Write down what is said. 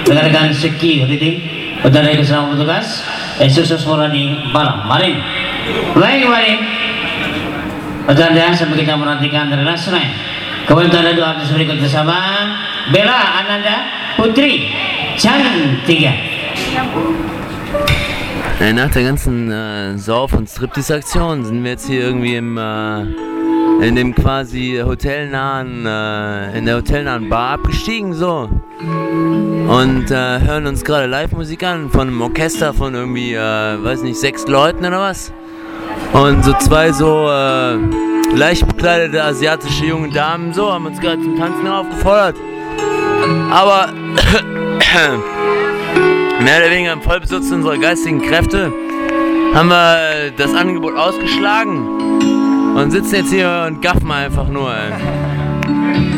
rekan-rekan security, dari keselamatan petugas, Yesus Murani Balam. Mari, mari. Anda sampai kita menantikan dari Nasrani. Kemudian tanda doa berikut bersama Bella Ananda Putri Cantiga. Nach der ganzen Sauf- und Striptease-Aktion sind wir jetzt hier irgendwie in dem quasi hotelnahen, in der hotelnahen Bar abgestiegen, so. Und hören uns gerade Live-Musik an von einem Orchester von irgendwie, weiß nicht, 6 Leuten oder was. Und so 2 so leicht bekleidete asiatische junge Damen, so, haben uns gerade zum Tanzen aufgefordert. Aber mehr oder weniger im Vollbesitz unserer geistigen Kräfte haben wir das Angebot ausgeschlagen und sitzen jetzt hier und gaffen einfach nur, ey.